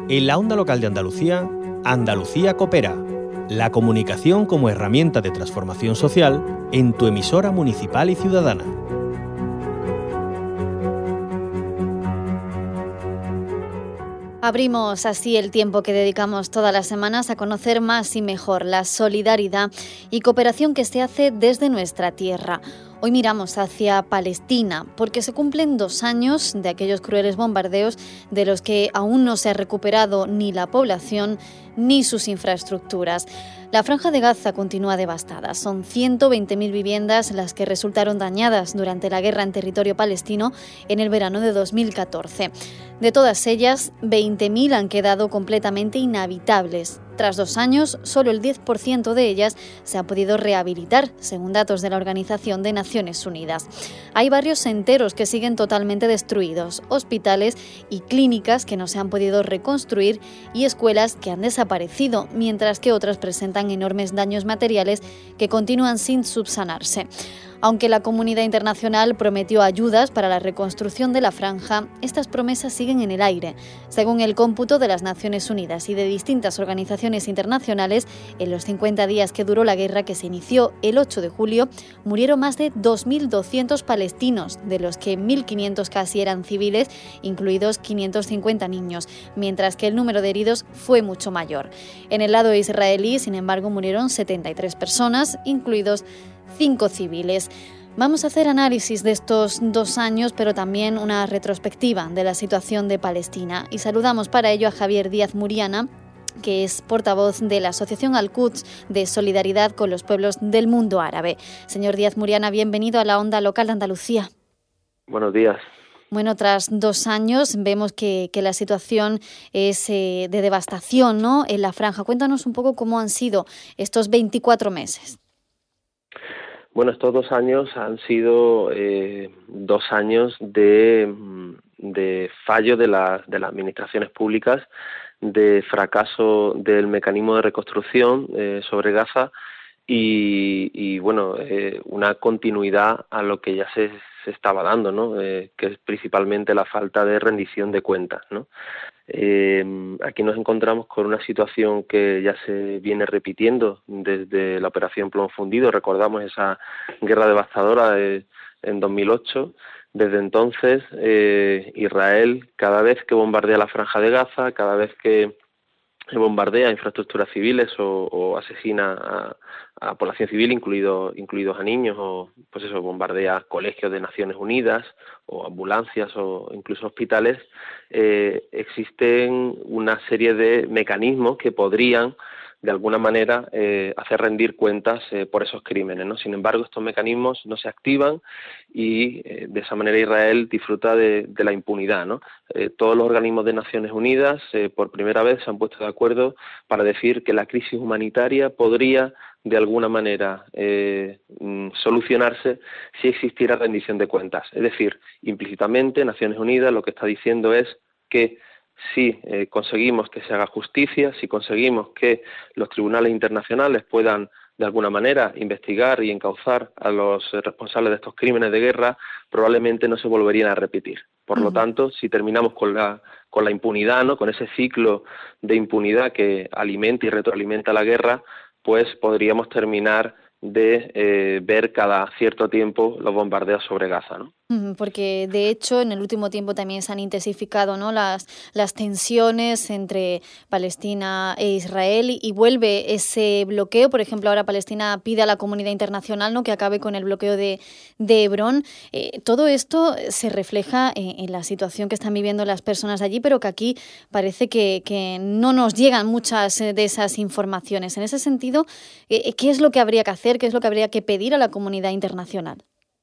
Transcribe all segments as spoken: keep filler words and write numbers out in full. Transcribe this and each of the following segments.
En la onda local de Andalucía, Andalucía Coopera, la comunicación como herramienta de transformación social en tu emisora municipal y ciudadana. Abrimos así el tiempo que dedicamos todas las semanas a conocer más y mejor la solidaridad y cooperación que se hace desde nuestra tierra. Hoy miramos hacia Palestina porque se cumplen dos años de aquellos crueles bombardeos de los que aún no se ha recuperado ni la población ni sus infraestructuras. La Franja de Gaza continúa devastada. Son ciento veinte mil viviendas las que resultaron dañadas durante la guerra en territorio palestino en el verano de dos mil catorce. De todas ellas, veinte mil han quedado completamente inhabitables. Tras dos años, solo el diez por ciento de ellas se ha podido rehabilitar, según datos de la Organización de Naciones Unidas. Hay barrios enteros que siguen totalmente destruidos, hospitales y clínicas que no se han podido reconstruir y escuelas que han desaparecido, mientras que otras presentan enormes daños materiales que continúan sin subsanarse. Aunque la comunidad internacional prometió ayudas para la reconstrucción de la franja, estas promesas siguen en el aire. Según el cómputo de las Naciones Unidas y de distintas organizaciones internacionales, en los cincuenta días que duró la guerra, que se inició el ocho de julio, murieron más de dos mil doscientos palestinos, de los que mil quinientos casi eran civiles, incluidos quinientos cincuenta niños, mientras que el número de heridos fue mucho mayor. En el lado israelí, sin embargo, murieron setenta y tres personas, incluidos cinco civiles. Vamos a hacer análisis de estos dos años, pero también una retrospectiva de la situación de Palestina. Y saludamos para ello a Javier Díaz Muriana, que es portavoz de la Asociación Al-Quds de Solidaridad con los Pueblos del Mundo Árabe. Señor Díaz Muriana, bienvenido a la onda local de Andalucía. Buenos días. Bueno, tras dos años vemos que, que la situación es eh, de devastación, ¿no?, en la franja. Cuéntanos un poco cómo han sido estos veinticuatro meses. Bueno, estos dos años han sido eh, dos años de, de fallo de, la, de las administraciones públicas, de fracaso del mecanismo de reconstrucción eh, sobre Gaza y, y bueno, eh, una continuidad a lo que ya se, se estaba dando, ¿no? Eh, que es principalmente la falta de rendición de cuentas, ¿no? Eh, aquí nos encontramos con una situación que ya se viene repitiendo desde la operación Plomo Fundido. Recordamos esa guerra devastadora de, en dos mil ocho. Desde entonces, eh, Israel, cada vez que bombardea la Franja de Gaza, cada vez que bombardea infraestructuras civiles o, o asesina a, a población civil, incluido, incluidos a niños, o pues eso, bombardea colegios de Naciones Unidas, o ambulancias, o incluso hospitales, eh, existen una serie de mecanismos que podrían, de alguna manera, eh, hacer rendir cuentas eh, por esos crímenes, ¿no? Sin embargo, estos mecanismos no se activan y eh, de esa manera Israel disfruta de, de la impunidad, ¿no? Eh, todos los organismos de Naciones Unidas, eh, por primera vez, se han puesto de acuerdo para decir que la crisis humanitaria podría, de alguna manera, eh, solucionarse si existiera rendición de cuentas. Es decir, implícitamente, Naciones Unidas lo que está diciendo es que si eh, conseguimos que se haga justicia, si conseguimos que los tribunales internacionales puedan de alguna manera investigar y encauzar a los responsables de estos crímenes de guerra, probablemente no se volverían a repetir. Por uh-huh. lo tanto, si terminamos con la con la impunidad, ¿no?, con ese ciclo de impunidad que alimenta y retroalimenta la guerra, pues podríamos terminar de eh, ver cada cierto tiempo los bombardeos sobre Gaza, ¿no? Porque, de hecho, en el último tiempo también se han intensificado, ¿no?, las, las tensiones entre Palestina e Israel y vuelve ese bloqueo. Por ejemplo, ahora Palestina pide a la comunidad internacional, ¿no?, que acabe con el bloqueo de, de Hebrón. Eh, todo esto se refleja en, en la situación que están viviendo las personas allí, pero que aquí parece que, que no nos llegan muchas de esas informaciones. En ese sentido, eh, ¿qué es lo que habría que hacer? ¿Qué es lo que habría que pedir a la comunidad internacional?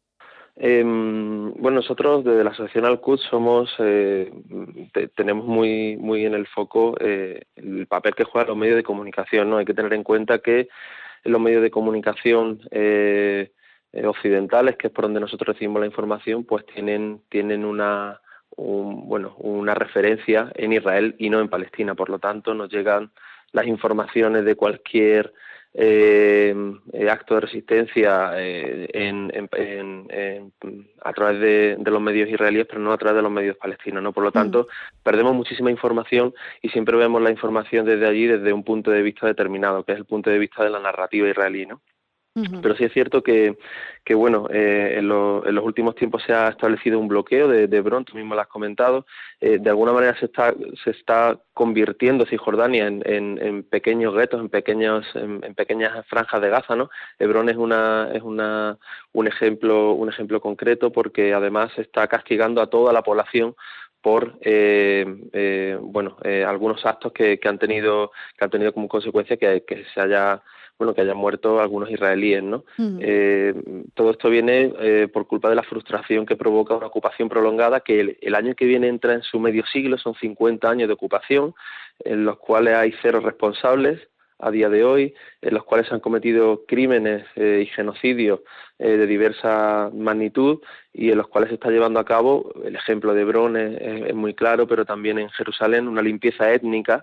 Eh, bueno, nosotros desde la Asociación Al-Quds somos, eh, te, tenemos muy muy en el foco eh, el papel que juegan los medios de comunicación, ¿no? Hay que tener en cuenta que los medios de comunicación eh, occidentales, que es por donde nosotros recibimos la información, pues tienen tienen una un, bueno una referencia en Israel y no en Palestina. Por lo tanto, nos llegan las informaciones de cualquier eh, eh, actos de resistencia eh, en, en, en, en, a través de, de los medios israelíes, pero no a través de los medios palestinos, ¿no? Por lo tanto, mm. perdemos muchísima información y siempre vemos la información desde allí, desde un punto de vista determinado, que es el punto de vista de la narrativa israelí, ¿no? Uh-huh. Pero sí es cierto que, que bueno, eh, en, lo, en los últimos tiempos se ha establecido un bloqueo de, de Hebrón, tú mismo lo has comentado, eh, de alguna manera se está se está convirtiendo Cisjordania en, en, en pequeños guetos, en pequeños en, en pequeñas franjas de Gaza, ¿no? Hebrón es una es una un ejemplo un ejemplo concreto porque además se está castigando a toda la población por eh, eh, bueno eh, algunos actos que, que han tenido que han tenido como consecuencia que, que se haya bueno, que hayan muerto algunos israelíes, ¿no? Uh-huh. Eh, todo esto viene eh, por culpa de la frustración que provoca una ocupación prolongada que el, el año que viene entra en su medio siglo, son cincuenta años de ocupación, en los cuales hay cero responsables a día de hoy, en los cuales se han cometido crímenes eh, y genocidios eh, de diversa magnitud y en los cuales se está llevando a cabo, el ejemplo de Hebrón es, es muy claro, pero también en Jerusalén, una limpieza étnica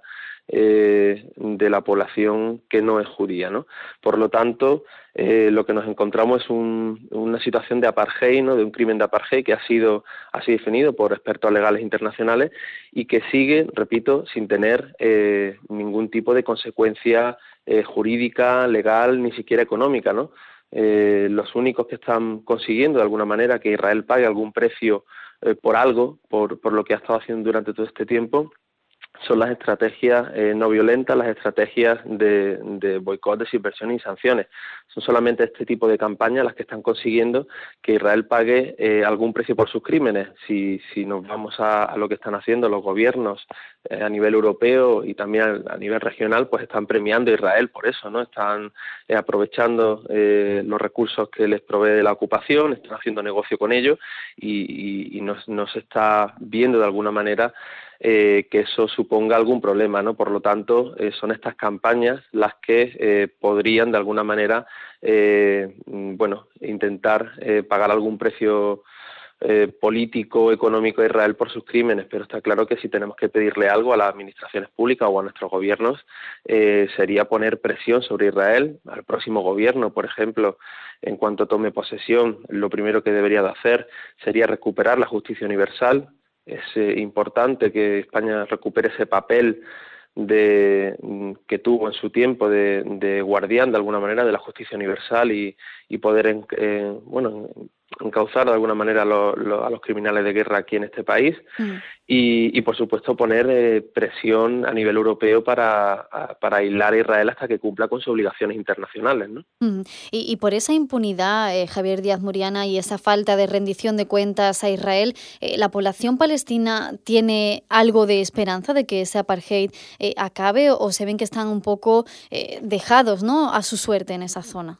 Eh, de la población que no es judía, ¿no? Por lo tanto, eh, lo que nos encontramos es un, una situación de apartheid, ¿no? De un crimen de apartheid que ha sido así definido por expertos legales internacionales y que sigue, repito, sin tener eh, ningún tipo de consecuencia eh, jurídica, legal, ni siquiera económica, ¿no? Eh, los únicos que están consiguiendo de alguna manera que Israel pague algún precio eh, por algo, por, por lo que ha estado haciendo durante todo este tiempo, son las estrategias eh, no violentas, las estrategias de, de boicot, desinversión y sanciones. Son solamente este tipo de campañas las que están consiguiendo que Israel pague eh, algún precio por sus crímenes. Si, si nos vamos a, a lo que están haciendo los gobiernos eh, a nivel europeo y también a, a nivel regional, pues están premiando a Israel por eso, ¿no? Están eh, aprovechando eh, los recursos que les provee la ocupación, están haciendo negocio con ellos y, y, y no, no se está viendo de alguna manera Eh, que eso suponga algún problema, ¿no? Por lo tanto, eh, son estas campañas las que eh, podrían de alguna manera, eh, bueno, intentar eh, pagar algún precio eh, político, económico a Israel por sus crímenes, pero está claro que si tenemos que pedirle algo a las administraciones públicas o a nuestros gobiernos, eh, sería poner presión sobre Israel, al próximo gobierno, por ejemplo, en cuanto tome posesión, lo primero que debería de hacer sería recuperar la justicia universal. Es eh, importante que España recupere ese papel de que tuvo en su tiempo de, de guardián de alguna manera de la justicia universal y, y poder en, eh, bueno encauzar de alguna manera a, lo, lo, a los criminales de guerra aquí en este país mm. y, y por supuesto poner eh, presión a nivel europeo para, a, para aislar a Israel hasta que cumpla con sus obligaciones internacionales, ¿no? Mm. Y, y por esa impunidad, eh, Javier Díaz Muriana, y esa falta de rendición de cuentas a Israel, eh, ¿la población palestina tiene algo de esperanza de que ese apartheid eh, acabe o se ven que están un poco eh, dejados, ¿no?, a su suerte en esa zona?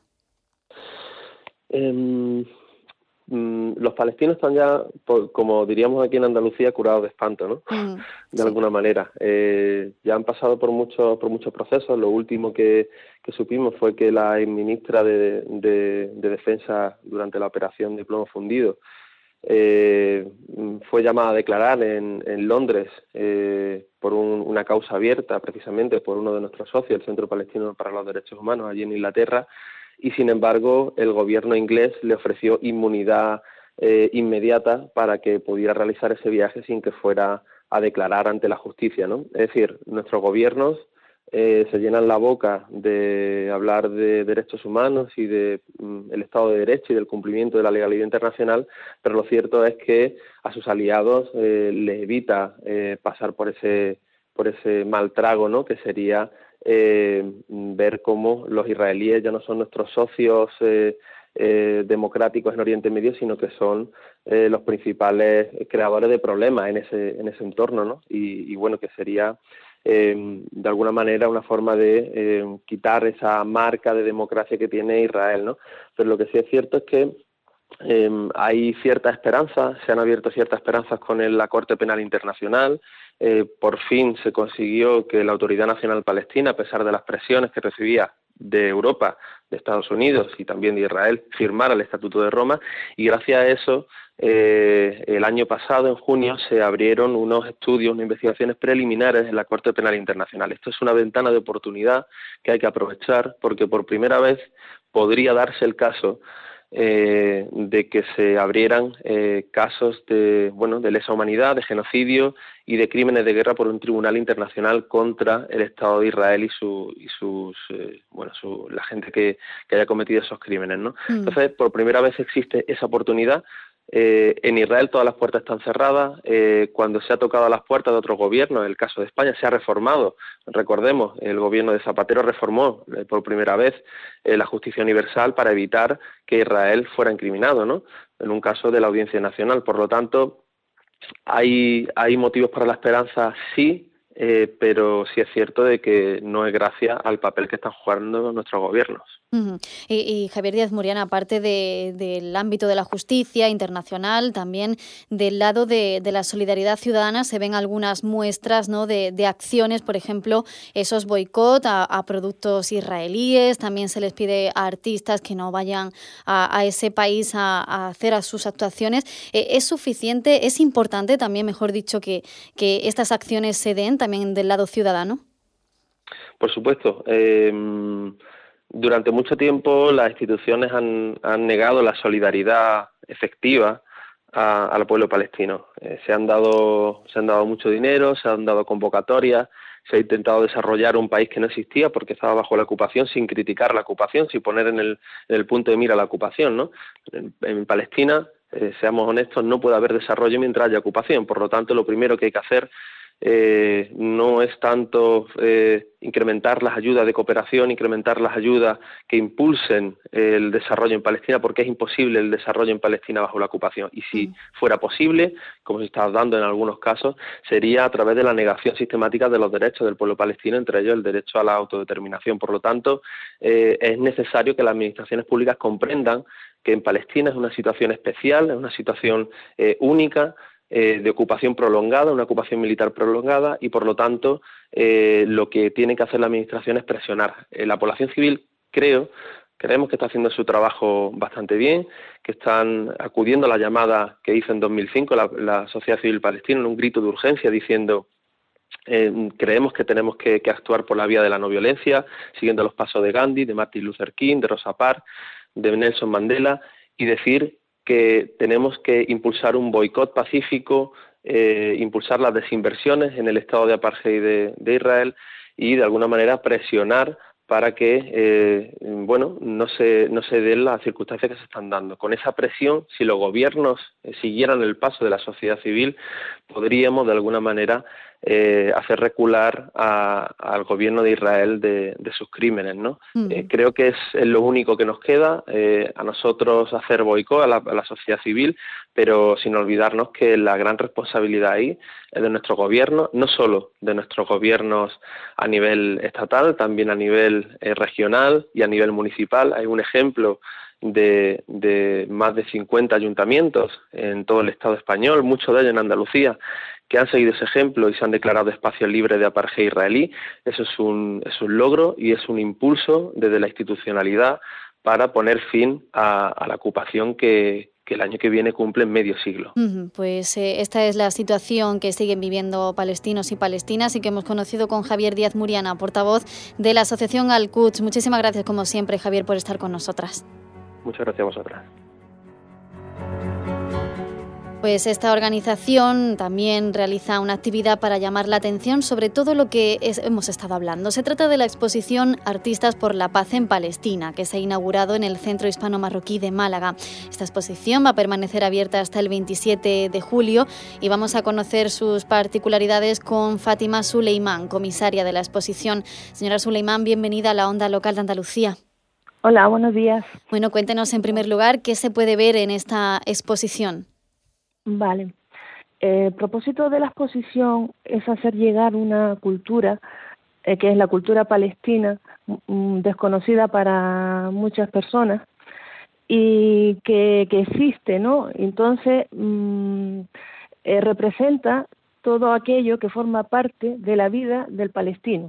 Eh... Los palestinos están ya, como diríamos aquí en Andalucía, curados de espanto, ¿no? Mm, de sí. alguna manera. Eh, ya han pasado por muchos por muchos procesos. Lo último que, que supimos fue que la ministra de, de, de Defensa durante la operación de plomo fundido eh, fue llamada a declarar en, en Londres eh, por un, una causa abierta, precisamente por uno de nuestros socios, el Centro Palestino para los Derechos Humanos, allí en Inglaterra. Y sin embargo el gobierno inglés le ofreció inmunidad eh, inmediata para que pudiera realizar ese viaje sin que fuera a declarar ante la justicia, ¿no? Es decir, nuestros gobiernos eh, se llenan la boca de hablar de derechos humanos y de mm, el Estado de Derecho y del cumplimiento de la legalidad internacional, pero lo cierto es que a sus aliados eh, les evita eh, pasar por ese por ese mal trago, ¿no?, que sería Eh, ver cómo los israelíes ya no son nuestros socios eh, eh, democráticos en Oriente Medio, sino que son eh, los principales creadores de problemas en ese en ese entorno, ¿no? Y, y bueno, que sería eh, de alguna manera una forma de eh, quitar esa marca de democracia que tiene Israel, ¿no? Pero lo que sí es cierto es que Eh, hay cierta esperanza, se han abierto ciertas esperanzas con el, la Corte Penal Internacional. Eh, por fin se consiguió que la Autoridad Nacional Palestina, a pesar de las presiones que recibía de Europa, de Estados Unidos y también de Israel, firmara el Estatuto de Roma, y gracias a eso eh, el año pasado, en junio, se abrieron unos estudios, unas investigaciones preliminares en la Corte Penal Internacional. Esto es una ventana de oportunidad que hay que aprovechar, porque por primera vez podría darse el caso Eh, de que se abrieran eh, casos de bueno de lesa humanidad, de genocidio y de crímenes de guerra por un tribunal internacional contra el Estado de Israel y su y sus eh, bueno su, la gente que, que haya cometido esos crímenes, ¿no? Mm. Entonces, por primera vez existe esa oportunidad. Eh, en Israel todas las puertas están cerradas. Eh, cuando se ha tocado a las puertas de otros gobiernos, en el caso de España, se ha reformado. Recordemos, el gobierno de Zapatero reformó eh, por primera vez eh, la justicia universal para evitar que Israel fuera incriminado, ¿no? En un caso de la Audiencia Nacional. Por lo tanto, hay, hay motivos para la esperanza, sí, eh, pero sí es cierto de que no es gracias al papel que están jugando nuestros gobiernos. Uh-huh. Y, y Javier Díaz Muriana, aparte de, del ámbito de la justicia internacional, también del lado de, de la solidaridad ciudadana se ven algunas muestras, ¿no?, de, de acciones, por ejemplo, esos boicot a, a productos israelíes. También se les pide a artistas que no vayan a, a ese país a, a hacer a sus actuaciones. Eh, ¿Es suficiente, es importante también, mejor dicho, que, que estas acciones se den también del lado ciudadano? Por supuesto. Eh... Durante mucho tiempo las instituciones han, han negado la solidaridad efectiva a, al pueblo palestino. Eh, se han dado se han dado mucho dinero, se han dado convocatorias, se ha intentado desarrollar un país que no existía porque estaba bajo la ocupación, sin criticar la ocupación, sin poner en el, en el punto de mira la ocupación, ¿no? En, en Palestina, eh, seamos honestos, no puede haber desarrollo mientras haya ocupación. Por lo tanto, lo primero que hay que hacer Eh, no es tanto eh, incrementar las ayudas de cooperación, incrementar las ayudas que impulsen eh, el desarrollo en Palestina, porque es imposible el desarrollo en Palestina bajo la ocupación. Y si mm. fuera posible, como se está dando en algunos casos, sería a través de la negación sistemática de los derechos del pueblo palestino, entre ellos el derecho a la autodeterminación. Por lo tanto, eh, es necesario que las administraciones públicas comprendan que en Palestina es una situación especial, es una situación eh, única, Eh, de ocupación prolongada, una ocupación militar prolongada, y por lo tanto eh, lo que tiene que hacer la administración es presionar. Eh, la población civil, creo, creemos que está haciendo su trabajo bastante bien, que están acudiendo a la llamada que hizo en dos mil cinco la, la sociedad civil palestina en un grito de urgencia diciendo eh, creemos que tenemos que, que actuar por la vía de la no violencia, siguiendo los pasos de Gandhi, de Martin Luther King, de Rosa Parks, de Nelson Mandela, y decir que tenemos que impulsar un boicot pacífico, eh, impulsar las desinversiones en el estado de apartheid de, de Israel y de alguna manera presionar para que eh, bueno no se no se den las circunstancias que se están dando. Con esa presión, si los gobiernos eh, siguieran el paso de la sociedad civil, podríamos de alguna manera eh, hacer recular a, al gobierno de Israel de, de sus crímenes, ¿no? Mm. Eh, creo que es, es lo único que nos queda, eh, a nosotros hacer boicot a la, a la sociedad civil, pero sin olvidarnos que la gran responsabilidad ahí es de nuestro gobierno, no solo de nuestros gobiernos a nivel estatal, también a nivel eh, regional y a nivel municipal. Hay un ejemplo de, de más de cincuenta ayuntamientos en todo el Estado español, muchos de ellos en Andalucía, que han seguido ese ejemplo y se han declarado espacios libres de apartheid israelí. Eso es un, es un logro y es un impulso desde la institucionalidad para poner fin a, a la ocupación que, que el año que viene cumple medio siglo. Uh-huh. Pues eh, esta es la situación que siguen viviendo palestinos y palestinas y que hemos conocido con Javier Díaz Muriana, portavoz de la asociación Al-Quds. Muchísimas gracias, como siempre, Javier, por estar con nosotras. Muchas gracias a vosotras. Pues esta organización también realiza una actividad para llamar la atención sobre todo lo que es, hemos estado hablando. Se trata de la exposición Artistas por la Paz en Palestina, que se ha inaugurado en el Centro Hispano-Marroquí de Málaga. Esta exposición va a permanecer abierta hasta el veintisiete de julio y vamos a conocer sus particularidades con Fátima Suleimán, comisaria de la exposición. Señora Suleimán, bienvenida a la Onda Local de Andalucía. Hola, buenos días. Bueno, cuéntenos en primer lugar qué se puede ver en esta exposición. Vale. Eh, el propósito de la exposición es hacer llegar una cultura, eh, que es la cultura palestina, m- desconocida para muchas personas y que, que existe, ¿no? Entonces, mmm, eh, representa todo aquello que forma parte de la vida del palestino.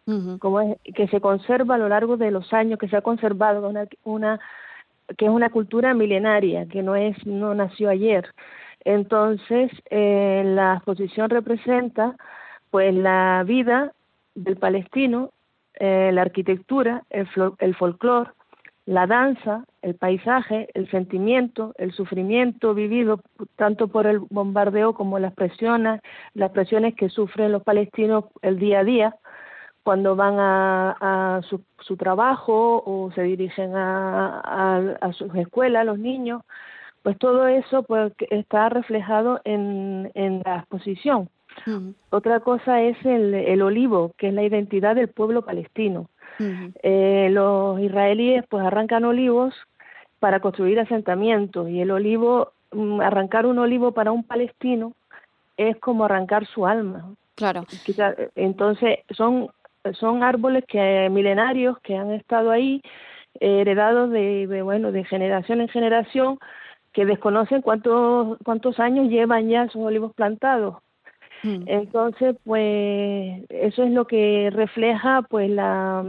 uh-huh. como es, que se conserva a lo largo de los años, que se ha conservado una, una que es una cultura milenaria, que no es no nació ayer. Entonces, eh, la exposición representa pues la vida del palestino, eh, la arquitectura, el, el folclore, la danza, el paisaje, el sentimiento, el sufrimiento vivido tanto por el bombardeo como las presiones, las presiones que sufren los palestinos el día a día cuando van a, a su, su trabajo o se dirigen a, a, a sus escuelas, los niños, pues todo eso pues está reflejado en, en la exposición. Uh-huh. Otra cosa es el, el olivo, que es la identidad del pueblo palestino. Uh-huh. Eh, los israelíes pues arrancan olivos para construir asentamientos y el olivo, arrancar un olivo para un palestino es como arrancar su alma. Claro. Entonces son, son árboles que milenarios que han estado ahí, eh, heredados de, de, bueno, de generación en generación, que desconocen cuántos, cuántos años llevan ya esos olivos plantados. Entonces, pues eso es lo que refleja pues la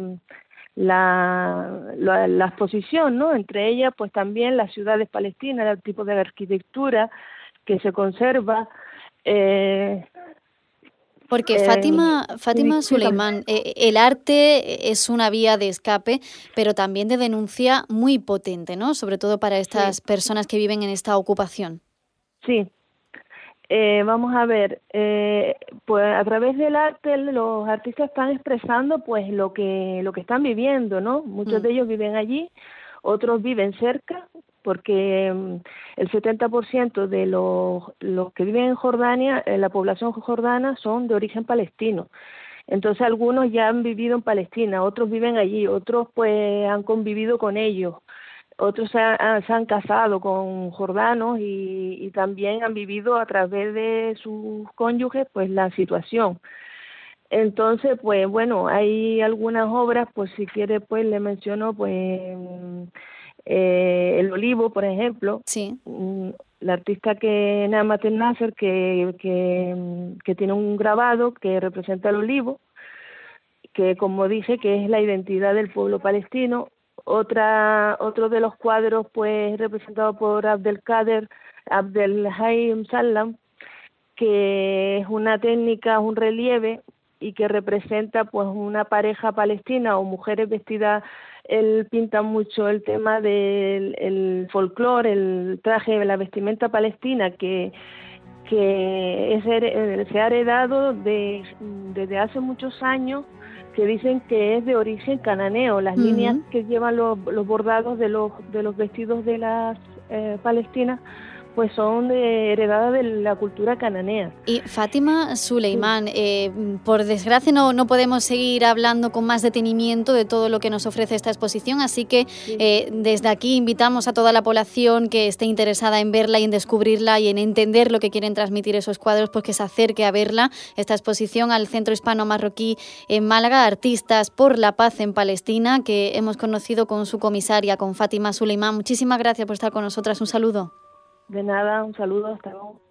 la, la la exposición, ¿no? Entre ellas, pues también las ciudades palestinas, el tipo de arquitectura que se conserva. Eh, Porque Fátima, eh, Fátima sí, Suleimán, eh, el arte es una vía de escape, pero también de denuncia muy potente, ¿no? Sobre todo para estas sí. personas que viven en esta ocupación. Sí. Eh, vamos a ver, eh, pues a través del arte los artistas están expresando pues lo que lo que están viviendo, ¿no? Muchos mm. de ellos viven allí, otros viven cerca, porque um, el setenta por ciento de los, los que viven en Jordania, eh, la población jordana, son de origen palestino. Entonces algunos ya han vivido en Palestina, otros viven allí, otros pues han convivido con ellos. Otros se han, se han casado con jordanos y, y también han vivido a través de sus cónyuges pues la situación. Entonces, pues bueno, hay algunas obras, pues si quiere pues le menciono pues eh, El Olivo, por ejemplo. Sí. La artista que Namat El Nasser, que, que, que tiene un grabado que representa el olivo, que como dije que es la identidad del pueblo palestino. Otra, otro de los cuadros pues representado por Abdelkader Abdelhaim Sallam, que es una técnica, un relieve y que representa pues una pareja palestina o mujeres vestidas. Él pinta mucho el tema del el folclore, el traje, la vestimenta palestina que que es, se ha heredado de, desde hace muchos años, que dicen que es de origen cananeo. Las uh-huh. líneas que llevan los, los bordados de los de los vestidos de las eh, palestinas pues son de, heredadas de la cultura cananea. Y Fátima Suleimán, sí. eh, por desgracia no, no podemos seguir hablando con más detenimiento de todo lo que nos ofrece esta exposición, así que sí. eh, desde aquí invitamos a toda la población que esté interesada en verla y en descubrirla y en entender lo que quieren transmitir esos cuadros, pues que se acerque a verla, esta exposición al Centro Hispano Marroquí en Málaga, Artistas por la Paz en Palestina, que hemos conocido con su comisaria, con Fátima Suleimán. Muchísimas gracias por estar con nosotras, un saludo. De nada, un saludo, hasta luego.